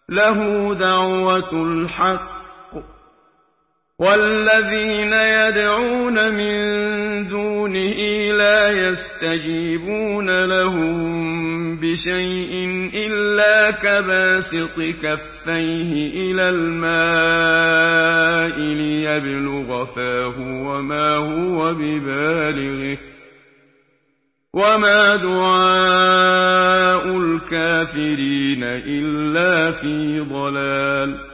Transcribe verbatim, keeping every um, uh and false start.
له دعوة الحق والذين يدعون من دونه لا يستجيبون لهم بشيء إلا كباسط كفيه إلى الماء ليبلغ فاه وما هو ببالغه وما دعاء الكافرين إلا في ضلال.